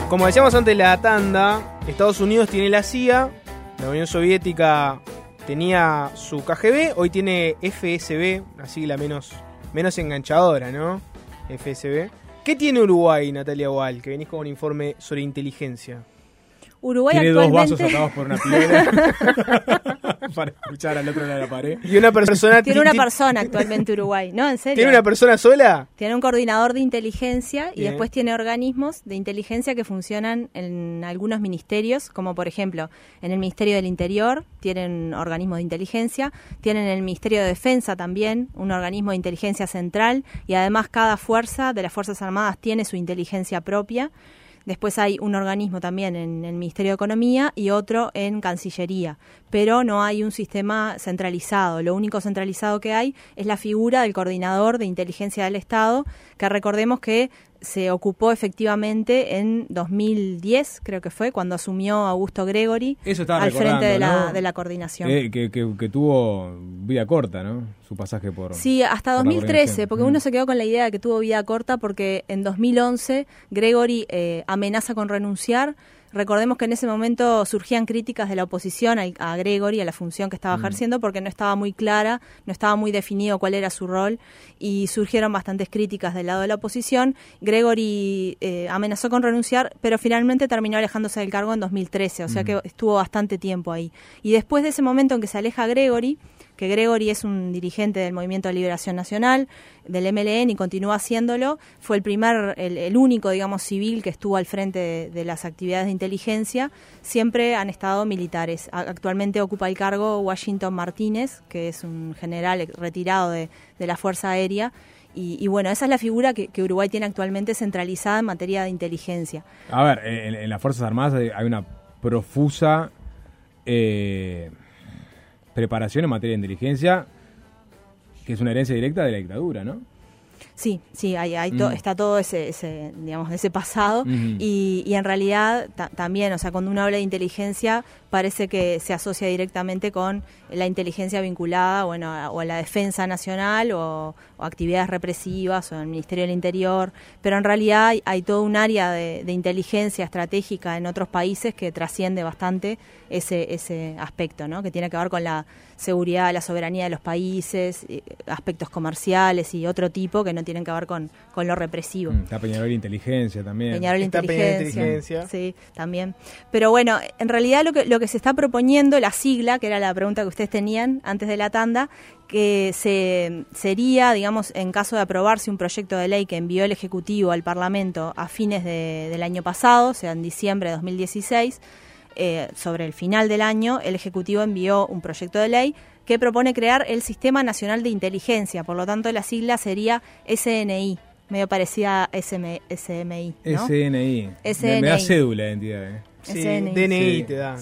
Como decíamos antes de la tanda, Estados Unidos tiene la CIA, la Unión Soviética tenía su KGB, hoy tiene FSB, una sigla menos enganchadora, ¿no? FSB. ¿Qué tiene Uruguay, Natalia Gual, que venís con un informe sobre inteligencia? Uruguay tiene actualmente... 2 vasos atados por una piedra para escuchar al otro lado de la pared. Y una persona... Tiene una persona actualmente Uruguay, ¿no? ¿En serio? ¿Tiene una persona sola? Tiene un coordinador de inteligencia y Bien. después tiene organismos de inteligencia que funcionan en algunos ministerios, como por ejemplo en el Ministerio del Interior tienen organismos de inteligencia, tienen en el Ministerio de Defensa también un organismo de inteligencia central y además cada fuerza de las Fuerzas Armadas tiene su inteligencia propia. Después hay un organismo también en el Ministerio de Economía y otro en Cancillería, pero no hay un sistema centralizado. Lo único centralizado que hay es la figura del coordinador de inteligencia del Estado, que recordemos que se ocupó efectivamente en 2010, creo que fue, cuando asumió Augusto Gregori al frente de la coordinación. Que tuvo vida corta, ¿no? Su pasaje por... Sí, hasta 2013, porque uno se quedó con la idea de que tuvo vida corta porque en 2011 Gregori amenaza con renunciar. Recordemos que en ese momento surgían críticas de la oposición a Gregori, a la función que estaba ejerciendo, porque no estaba muy clara, no estaba muy definido cuál era su rol, y surgieron bastantes críticas del lado de la oposición. Gregori amenazó con renunciar, pero finalmente terminó alejándose del cargo en 2013, o sea que estuvo bastante tiempo ahí. Y después de ese momento en que se aleja Gregori, que Gregori es un dirigente del Movimiento de Liberación Nacional, del MLN, y continúa haciéndolo, fue el único, digamos, civil que estuvo al frente de las actividades de inteligencia. Siempre han estado militares. Actualmente ocupa el cargo Washington Martínez, que es un general retirado de la Fuerza Aérea. Y bueno, esa es la figura que Uruguay tiene actualmente centralizada en materia de inteligencia. A ver, en las Fuerzas Armadas hay una profusa... preparación en materia de inteligencia, que es una herencia directa de la dictadura, ¿no? Sí, está todo ese digamos, ese pasado y en realidad también, o sea, cuando uno habla de inteligencia parece que se asocia directamente con la inteligencia vinculada, bueno, o a la defensa nacional o actividades represivas o en el Ministerio del Interior, pero en realidad hay todo un área de inteligencia estratégica en otros países que trasciende bastante ese aspecto, ¿no? Que tiene que ver con la seguridad, la soberanía de los países, aspectos comerciales y otro tipo que no tienen que ver con lo represivo. Está Peñarol Inteligencia también. Peñarol Inteligencia, sí, también. Pero bueno, en realidad lo que se está proponiendo, la sigla, que era la pregunta que ustedes tenían antes de la tanda, que sería, digamos, en caso de aprobarse un proyecto de ley que envió el Ejecutivo al Parlamento a fines del año pasado, o sea, en diciembre de 2016, sobre el final del año, el Ejecutivo envió un proyecto de ley que propone crear el Sistema Nacional de Inteligencia, por lo tanto la sigla sería SNI, medio parecida a SMI, ¿no? SNI. Me da cédula de identidad. Sí, SNI. DNI te da, ¿no?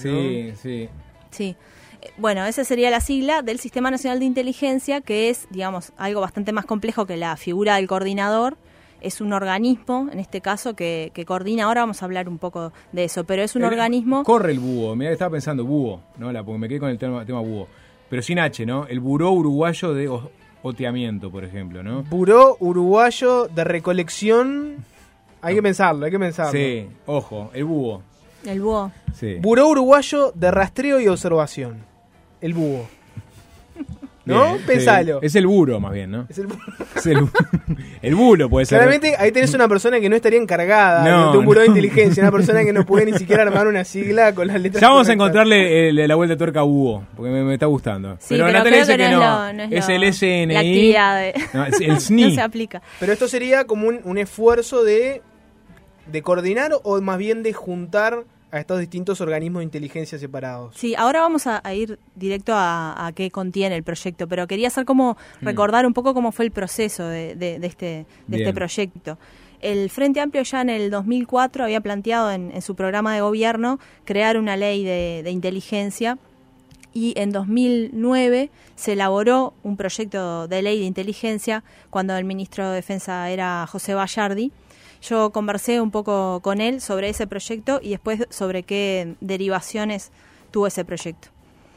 Sí. Bueno, esa sería la sigla del Sistema Nacional de Inteligencia, que es, digamos, algo bastante más complejo que la figura del coordinador. Es un organismo, en este caso, que coordina. Ahora vamos a hablar un poco de eso, pero es un organismo... Corre el búho, mirá que estaba pensando búho, ¿no? Porque me quedé con el tema búho. Pero sin H, ¿no? El Buró Uruguayo de Oteamiento, por ejemplo, ¿no? Buró Uruguayo de Recolección. Hay que pensarlo. Sí, ojo, el búho. El búho. Sí. Buró Uruguayo de Rastreo y Observación. El búho. ¿No? Bien, Pensalo. sí. Es el buro, más bien, ¿no? Es el búho. Es el bulo, puede ser. Claramente ahí tenés una persona que no estaría encargada de un buró de inteligencia, una persona que no puede ni siquiera armar una sigla con las letras. Ya vamos a correctas. encontrarle la vuelta de tuerca a búho, porque me está gustando. Sí, pero Natalia dice que no. Es el SNI. La actividad No, es el SNI. no se aplica. Pero esto sería como un esfuerzo de coordinar o más bien de juntar a estos distintos organismos de inteligencia separados. Sí, ahora vamos a ir directo a qué contiene el proyecto, pero quería hacer como recordar un poco cómo fue el proceso de este proyecto. El Frente Amplio ya en el 2004 había planteado en su programa de gobierno crear una ley de inteligencia y en 2009 se elaboró un proyecto de ley de inteligencia cuando el ministro de Defensa era José Bayardi. Yo conversé un poco con él sobre ese proyecto y después sobre qué derivaciones tuvo ese proyecto.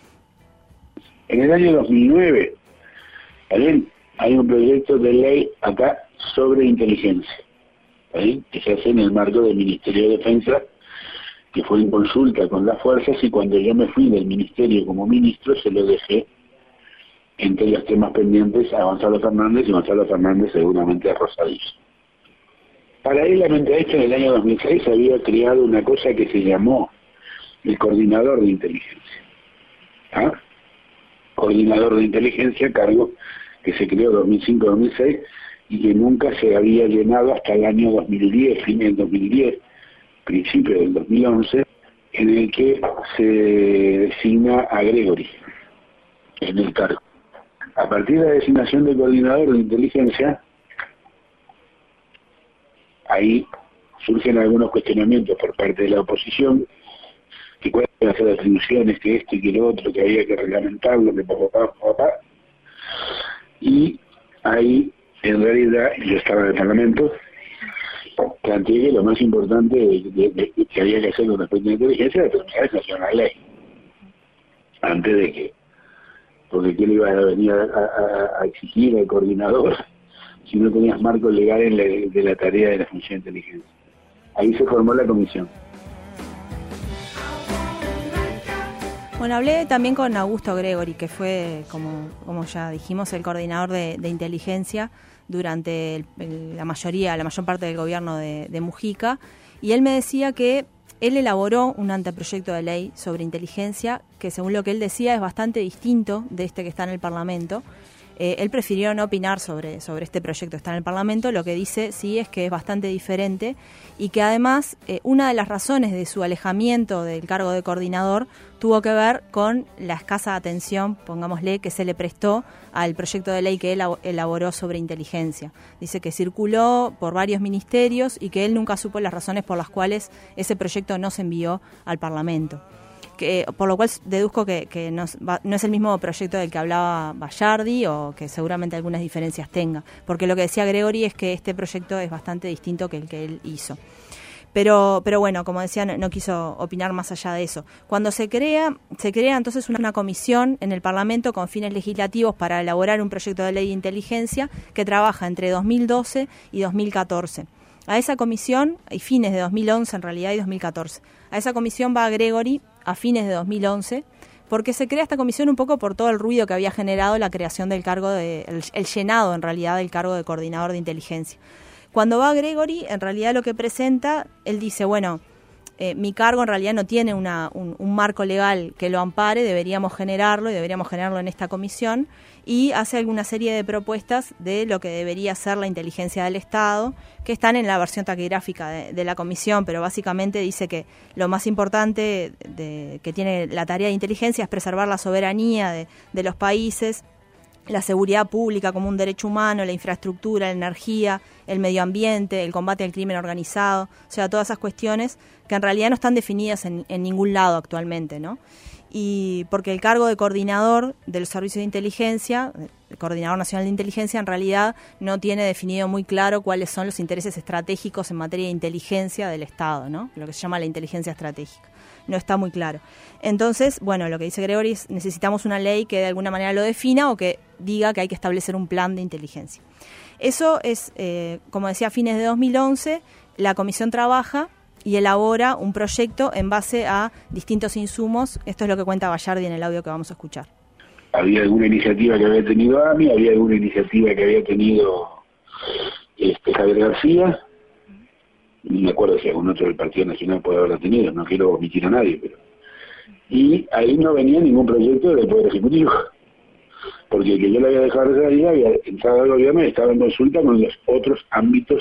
En el año 2009 también hay un proyecto de ley acá sobre inteligencia. que se hace en el marco del Ministerio de Defensa, que fue en consulta con las fuerzas, y cuando yo me fui del ministerio como ministro se lo dejé entre los temas pendientes a Gonzalo Fernández, y Gonzalo Fernández seguramente a Rosadizo. Paralelamente a esto, en el año 2006 se había creado una cosa que se llamó el Coordinador de Inteligencia. ¿Ah? Coordinador de Inteligencia, cargo que se creó 2005-2006 y que nunca se había llenado hasta el año 2010, fin del 2010, principio del 2011, en el que se designa a Gregori en el cargo. A partir de la designación del Coordinador de Inteligencia, ahí surgen algunos cuestionamientos por parte de la oposición, que cuáles iban a ser las atribuciones, que esto y que lo otro, que había que reglamentarlo, que papá. Y ahí, en realidad, yo estaba en el Parlamento, planteé que lo más importante que había que hacer con respecto a la inteligencia era terminar de sancionar la ley, antes de que, porque ¿qué le iba a venir a exigir al coordinador si no tenías marco legal de la tarea de la función de inteligencia? Ahí se formó la comisión. Bueno, hablé también con Augusto Gregori, que fue, como ya dijimos, el coordinador de inteligencia durante la mayor parte del gobierno de Mujica, y él me decía que él elaboró un anteproyecto de ley sobre inteligencia que, según lo que él decía, es bastante distinto de este que está en el Parlamento. Él prefirió no opinar sobre este proyecto que está en el Parlamento. Lo que dice sí es que es bastante diferente y que además una de las razones de su alejamiento del cargo de coordinador tuvo que ver con la escasa atención, pongámosle, que se le prestó al proyecto de ley que él elaboró sobre inteligencia. Dice que circuló por varios ministerios y que él nunca supo las razones por las cuales ese proyecto no se envió al Parlamento. Por lo cual deduzco que no es el mismo proyecto del que hablaba Bayardi, o que seguramente algunas diferencias tenga, porque lo que decía Gregori es que este proyecto es bastante distinto que el que él hizo. Pero bueno, como decía, no quiso opinar más allá de eso. Cuando se crea entonces una comisión en el Parlamento con fines legislativos para elaborar un proyecto de ley de inteligencia que trabaja entre 2012 y 2014. A esa comisión, y fines de 2011 en realidad y 2014, a esa comisión va Gregori a fines de 2011, porque se crea esta comisión un poco por todo el ruido que había generado la creación del cargo el llenado en realidad del cargo de coordinador de inteligencia. Cuando va Gregori, en realidad lo que presenta, él dice, bueno, mi cargo en realidad no tiene un marco legal que lo ampare, deberíamos generarlo en esta comisión, y hace alguna serie de propuestas de lo que debería ser la inteligencia del Estado, que están en la versión taquigráfica de la comisión, pero básicamente dice que lo más importante que tiene la tarea de inteligencia es preservar la soberanía de los países, la seguridad pública como un derecho humano, la infraestructura, la energía, el medio ambiente, el combate al crimen organizado, o sea, todas esas cuestiones que en realidad no están definidas en ningún lado actualmente, ¿no? Y porque el cargo de coordinador del Servicio de Inteligencia, el Coordinador Nacional de Inteligencia, en realidad no tiene definido muy claro cuáles son los intereses estratégicos en materia de inteligencia del Estado, ¿no? Lo que se llama la inteligencia estratégica. No está muy claro. Entonces, bueno, lo que dice Gregori es necesitamos una ley que de alguna manera lo defina o que diga que hay que establecer un plan de inteligencia. Eso es, como decía, a fines de 2011, la comisión trabaja y elabora un proyecto en base a distintos insumos. Esto es lo que cuenta Bayardi en el audio que vamos a escuchar. Había alguna iniciativa que había tenido AMI, había alguna iniciativa que había tenido Javier García, no me acuerdo si algún otro del Partido Nacional puede haberla tenido, no quiero omitir a nadie, pero... Y ahí no venía ningún proyecto del Poder Ejecutivo, porque el que yo le había dejado de salir había entrado al gobierno y estaba en consulta con los otros ámbitos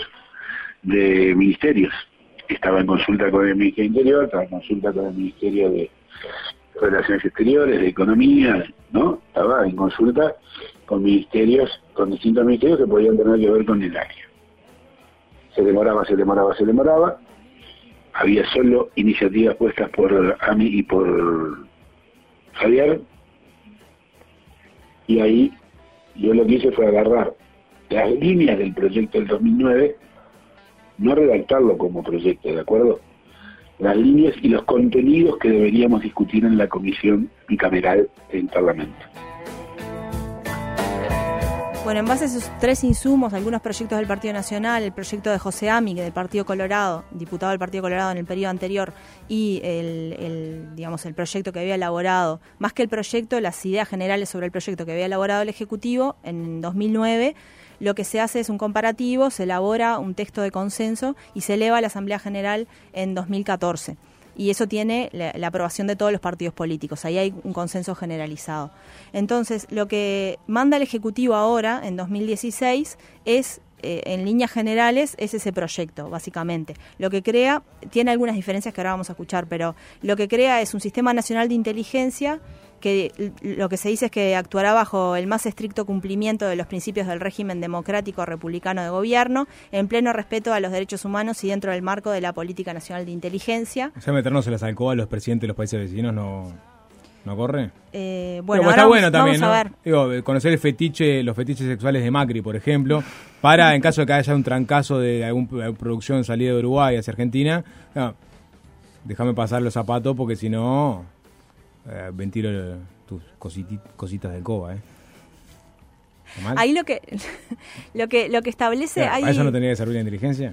de ministerios. Estaba en consulta con el Ministerio de Interior, estaba en consulta con el Ministerio de Relaciones Exteriores, de Economía, ¿no? Estaba en consulta con ministerios, con distintos ministerios que podían tener que ver con el área. Se demoraba. Había solo iniciativas puestas por AMI y por Javier. Y ahí yo lo que hice fue agarrar las líneas del proyecto del 2009, no redactarlo como proyecto, ¿de acuerdo? Las líneas y los contenidos que deberíamos discutir en la comisión bicameral del Parlamento. Bueno, en base a esos 3 insumos, algunos proyectos del Partido Nacional, el proyecto de José Ami, del Partido Colorado, diputado del Partido Colorado en el periodo anterior, y el proyecto que había elaborado, más que el proyecto, las ideas generales sobre el proyecto que había elaborado el Ejecutivo en 2009, lo que se hace es un comparativo, se elabora un texto de consenso y se eleva a la Asamblea General en 2014. Y eso tiene la aprobación de todos los partidos políticos. Ahí hay un consenso generalizado. Entonces, lo que manda el Ejecutivo ahora, en 2016, es, en líneas generales, es ese proyecto, básicamente. Lo que crea, tiene algunas diferencias que ahora vamos a escuchar, pero lo que crea es un sistema nacional de inteligencia que lo que se dice es que actuará bajo el más estricto cumplimiento de los principios del régimen democrático republicano de gobierno, en pleno respeto a los derechos humanos y dentro del marco de la política nacional de inteligencia. O sea, meternos en las alcobas a los presidentes de los países vecinos no corre. Bueno, está bueno también, vamos a ¿no? ver. Digo, conocer los fetiches sexuales de Macri, por ejemplo, para, en caso de que haya un trancazo de alguna producción salida de Uruguay hacia Argentina, no, déjame pasar los zapatos porque si no... ventilo tus cositas de coba, Ahí lo que establece... Claro, ¿a eso no tenía que servir la inteligencia?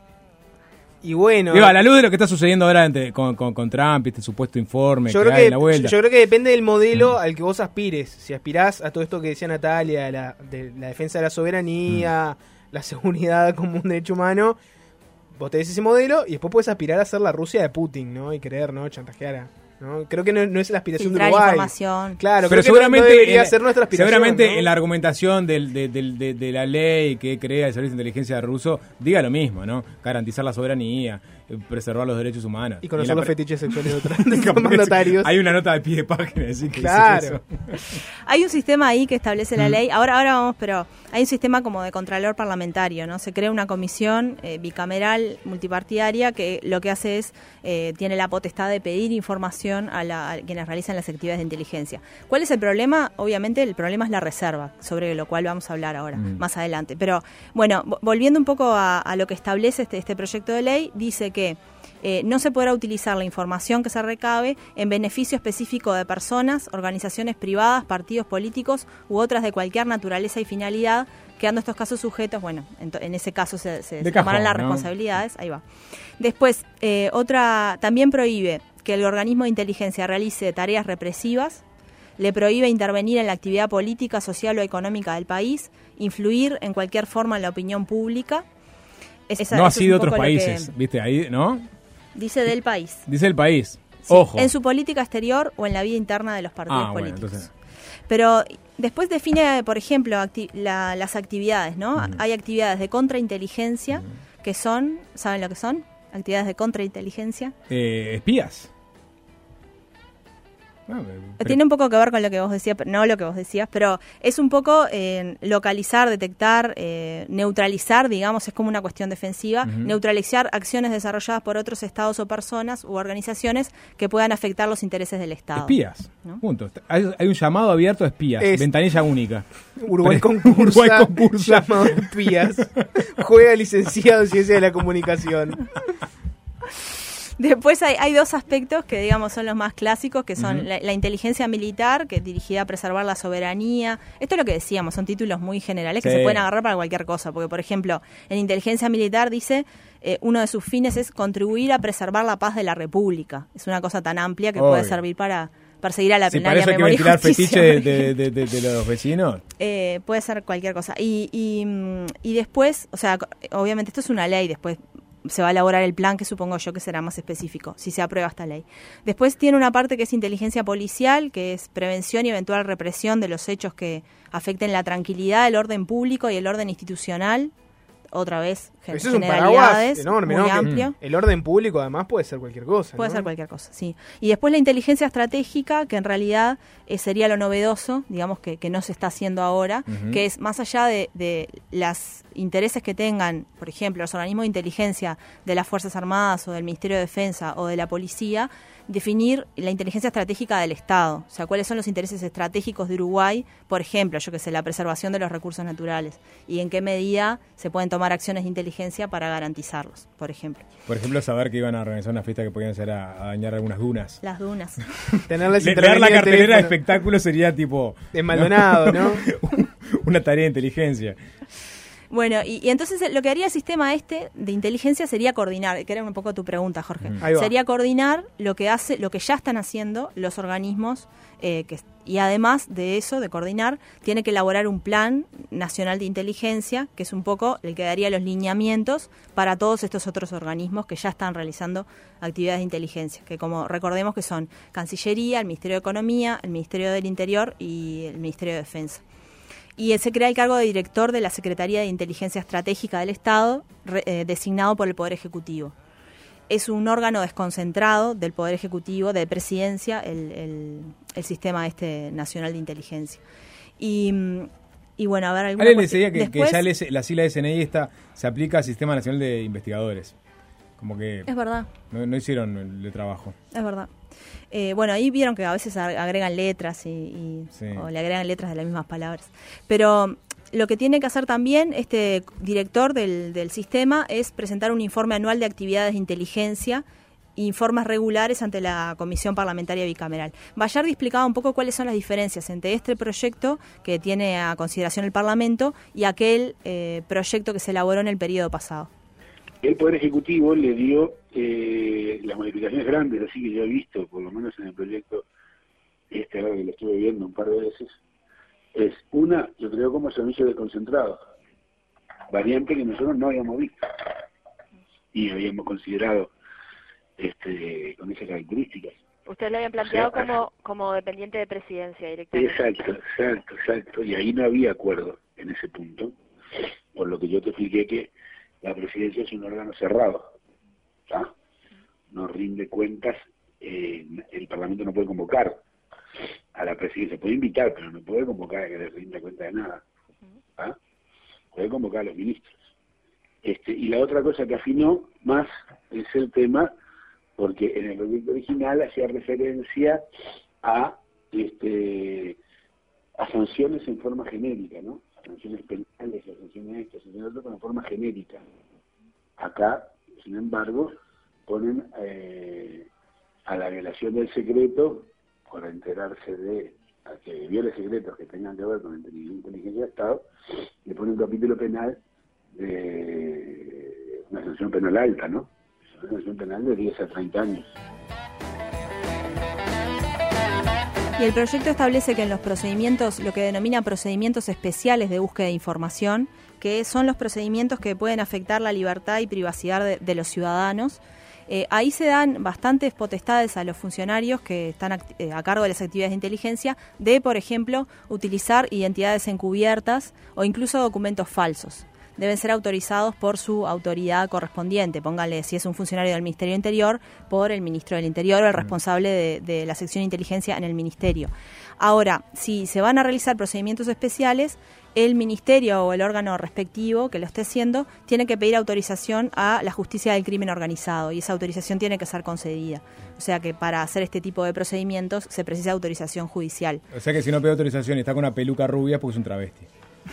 Y bueno... Digo, a la luz de lo que está sucediendo ahora con Trump, este supuesto informe que hay en la vuelta. Yo creo que depende del modelo al que vos aspires. Si aspirás a todo esto que decía Natalia, de la defensa de la soberanía, la seguridad como un derecho humano, vos tenés ese modelo y después podés aspirar a ser la Rusia de Putin, ¿no? Y querer, ¿no? Chantajear a... ¿no? Creo que no es la aspiración filtrar de Uruguay. Información. Claro, pero creo seguramente que no debería ser nuestra aspiración. Seguramente, ¿no? en la argumentación de la ley que crea el Servicio de Inteligencia ruso, diga lo mismo, ¿no? Garantizar la soberanía, preservar los derechos humanos. Y conocer los fetiches sexuales de otros mandatarios. Hay una nota de pie de página, así que claro. Hay un sistema ahí que establece la ley. Ahora vamos, pero hay un sistema como de contralor parlamentario, ¿no? Se crea una comisión bicameral multipartidaria que lo que hace es tiene la potestad de pedir información a quienes realizan las actividades de inteligencia. ¿Cuál es el problema? Obviamente el problema es la reserva, sobre lo cual vamos a hablar ahora, más adelante. Pero bueno, volviendo un poco a lo que establece este proyecto de ley, dice que no se podrá utilizar la información que se recabe en beneficio específico de personas, organizaciones privadas, partidos políticos u otras de cualquier naturaleza y finalidad, quedando estos casos sujetos, bueno, en ese caso se tomarán las responsabilidades, ahí va. Después, también prohíbe que el organismo de inteligencia realice tareas represivas, le prohíbe intervenir en la actividad política, social o económica del país, influir en cualquier forma en la opinión pública. No así de otros países, ¿viste? Ahí, ¿no? Dice del país. Dice el país. Sí, ojo. En su política exterior o en la vida interna de los partidos políticos. Bueno, entonces... Pero después define, por ejemplo, las actividades, ¿no? Hay actividades de contrainteligencia que son, ¿saben lo que son? Actividades de contrainteligencia. Espías. Tiene un poco que ver con lo que vos decías, no lo que vos decías, pero es un poco localizar, detectar, neutralizar, digamos, es como una cuestión defensiva, neutralizar acciones desarrolladas por otros estados o personas u organizaciones que puedan afectar los intereses del Estado. Espías, ¿no? Punto. Hay un llamado abierto a espías, ventanilla única. Uruguay concursa, llamado a espías. Juega licenciado en Ciencia de la Comunicación. Después hay dos aspectos que, digamos, son los más clásicos, que son la inteligencia militar, que es dirigida a preservar la soberanía. Esto es lo que decíamos, son títulos muy generales que se pueden agarrar para cualquier cosa. Porque, por ejemplo, en inteligencia militar dice, uno de sus fines es contribuir a preservar la paz de la República. Es una cosa tan amplia que puede servir para perseguir a la plenaria memoria y justicia. ¿Para eso hay que ventilar fetiche de los vecinos? Puede ser cualquier cosa. Y después, o sea, obviamente esto es una ley, después se va a elaborar el plan, que supongo yo que será más específico, si se aprueba esta ley. Después tiene una parte que es inteligencia policial, que es prevención y eventual represión de los hechos que afecten la tranquilidad, el orden público y el orden institucional. Otra vez, generalidades, enorme, muy ¿no? amplio. El orden público, además, puede ser cualquier cosa. Puede ser cualquier cosa, sí. Y después la inteligencia estratégica, que en realidad sería lo novedoso, digamos, que no se está haciendo ahora, que es más allá de los intereses que tengan, por ejemplo, los organismos de inteligencia de las Fuerzas Armadas o del Ministerio de Defensa o de la Policía, definir la inteligencia estratégica del Estado. O sea, cuáles son los intereses estratégicos de Uruguay, por ejemplo, yo que sé, la preservación de los recursos naturales y en qué medida se pueden tomar acciones de inteligencia para garantizarlos, por ejemplo. Por ejemplo, saber que iban a organizar una fiesta que podían ser a dañar algunas dunas. Las dunas. Tenerles Leer la cartelera de espectáculos sería tipo... De Maldonado, ¿no? una tarea de inteligencia. Bueno, y entonces lo que haría el sistema de inteligencia sería coordinar, que era un poco tu pregunta, Jorge. Sería coordinar lo que ya están haciendo los organismos, y además de eso, de coordinar, tiene que elaborar un plan nacional de inteligencia, que es un poco el que daría los lineamientos para todos estos otros organismos que ya están realizando actividades de inteligencia, que como recordemos que son Cancillería, el Ministerio de Economía, el Ministerio del Interior y el Ministerio de Defensa. Y se crea el cargo de director de la Secretaría de Inteligencia Estratégica del Estado, designado por el Poder Ejecutivo. Es un órgano desconcentrado del Poder Ejecutivo, de Presidencia, el sistema nacional de inteligencia. Y bueno, a ver... Ale decía que ya la sigla de SNI se aplica al Sistema Nacional de Investigadores. Como que... Es verdad. No hicieron el trabajo. Es verdad. Bueno, ahí vieron que a veces agregan letras sí. o le agregan letras de las mismas palabras. Pero lo que tiene que hacer también este director del sistema es presentar un informe anual de actividades de inteligencia e informes regulares ante la Comisión Parlamentaria Bicameral. Bayardi explicaba un poco cuáles son las diferencias entre este proyecto que tiene a consideración el Parlamento y aquel proyecto que se elaboró en el periodo pasado. El Poder Ejecutivo le dio las modificaciones grandes, así que yo he visto, por lo menos en el proyecto, ahora que lo estuve viendo un par de veces, es una, yo creo, como servicio de concentrado, variante que nosotros no habíamos visto y habíamos considerado con esas características. Ustedes lo habían planteado como dependiente de Presidencia directamente. Exacto, y ahí no había acuerdo en ese punto, por lo que yo te expliqué que la Presidencia es un órgano cerrado, ¿tá? No rinde cuentas, el Parlamento no puede convocar a la Presidencia, puede invitar, pero no puede convocar a que le rinda cuenta de nada, ¿tá? Puede convocar a los ministros. Y la otra cosa que afinó más es el tema, porque en el proyecto original hacía referencia a sanciones en forma genérica, ¿no? Sanciones penales, sanciones estas, sanciones otras, en forma genérica. Acá, sin embargo, ponen a la violación del secreto, por enterarse a que viole secretos que tengan que ver con la inteligencia de Estado, le ponen un capítulo penal de una sanción penal alta, ¿no? Una sanción penal de 10 a 30 años. Y el proyecto establece que en los procedimientos, lo que denomina procedimientos especiales de búsqueda de información, que son los procedimientos que pueden afectar la libertad y privacidad de los ciudadanos, ahí se dan bastantes potestades a los funcionarios que están a cargo de las actividades de inteligencia de, por ejemplo, utilizar identidades encubiertas o incluso documentos falsos. Deben ser autorizados por su autoridad correspondiente. Póngale, si es un funcionario del Ministerio del Interior, por el Ministro del Interior o el responsable de la sección de inteligencia en el Ministerio. Ahora, si se van a realizar procedimientos especiales, el Ministerio o el órgano respectivo que lo esté haciendo tiene que pedir autorización a la Justicia del Crimen Organizado y esa autorización tiene que ser concedida. O sea que para hacer este tipo de procedimientos se precisa autorización judicial. O sea que si no pide autorización y está con una peluca rubia, pues es un travesti.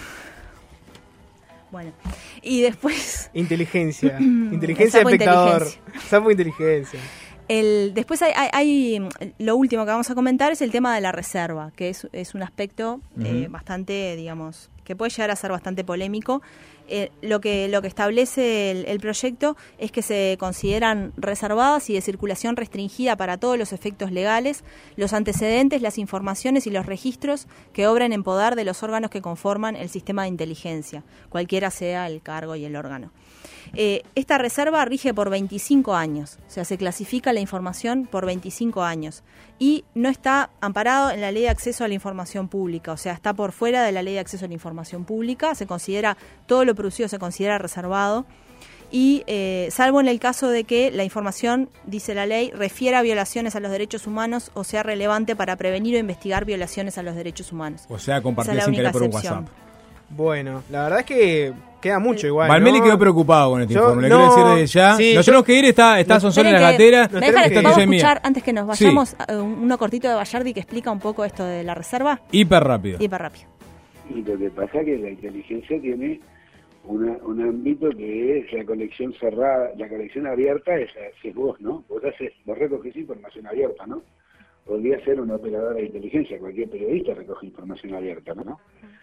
Bueno, y después... Inteligencia de espectador. Sapo inteligencia. Después hay lo último que vamos a comentar es el tema de la reserva, que es un aspecto bastante, digamos, que puede llegar a ser bastante polémico. Lo que establece el proyecto es que se consideran reservadas y de circulación restringida para todos los efectos legales los antecedentes, las informaciones y los registros que obren en poder de los órganos que conforman el sistema de inteligencia, cualquiera sea el cargo y el órgano. Esta reserva rige por 25 años, o sea, se clasifica la información por 25 años y no está amparado en la Ley de Acceso a la Información Pública, o sea, está por fuera de la Ley de Acceso a la Información Pública, se considera, todo lo producido se considera reservado y salvo en el caso de que la información, dice la ley, refiera a violaciones a los derechos humanos o sea relevante para prevenir o investigar violaciones a los derechos humanos. O sea, compartir sin querer por un WhatsApp. Bueno, la verdad es que queda mucho igual. Valmeli quedó preocupado con este informe. Le quiero decir desde ya. Sí, nos tenemos que ir, está Sonsón en la gatera. Vamos a escuchar, antes que nos vayamos, uno cortito de Bayardi que explica un poco esto de la reserva. Hiper rápido. Y lo que pasa es que la inteligencia tiene un ámbito que es la colección cerrada, la colección abierta es vos, ¿no? Vos recogés información abierta, ¿no? Podría ser una operadora de inteligencia, cualquier periodista recoge información abierta, ¿no?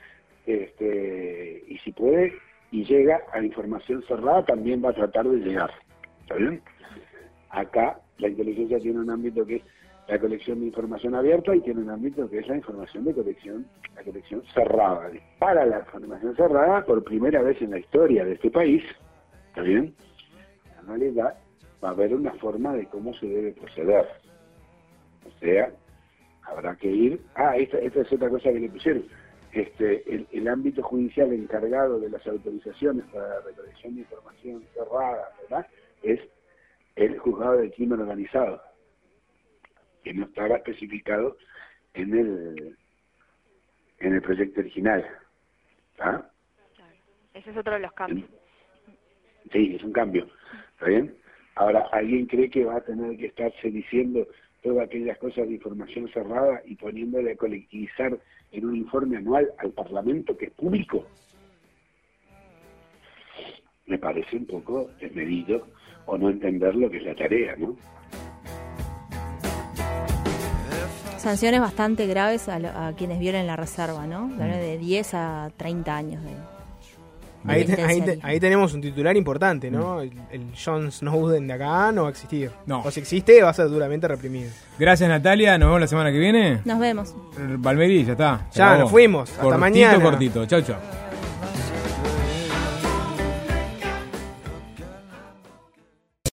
y si puede y llega a información cerrada, también va a tratar de llegar. ¿Está bien? Acá la inteligencia tiene un ámbito que es la colección de información abierta y tiene un ámbito que es la información de colección, la colección cerrada. Para la información cerrada, por primera vez en la historia de este país, ¿está bien? En realidad va a haber una forma de cómo se debe proceder. O sea, habrá que ir... esta es otra cosa que le pusieron. El ámbito judicial encargado de las autorizaciones para la recolección de información cerrada, ¿verdad?, es el juzgado del crimen organizado, que no estaba especificado en el proyecto original. ¿Está? Ese es otro de los cambios. Sí, es un cambio. ¿Está bien? Ahora, ¿alguien cree que va a tener que estarse diciendo todas aquellas cosas de información cerrada y poniéndole a colectivizar en un informe anual al Parlamento que es público? Me parece un poco desmedido o no entender lo que es la tarea, ¿no? Sanciones bastante graves a quienes violen la reserva, ¿no? De 10 a 30 años de ahí tenemos un titular importante, ¿no? El John Snowden de acá no va a existir. No. O si existe, va a ser duramente reprimido. Gracias, Natalia. Nos vemos la semana que viene. Nos vemos. Palmerí, ya está. Ya, nos fuimos. Hasta mañana. Cortito. Chau, chau.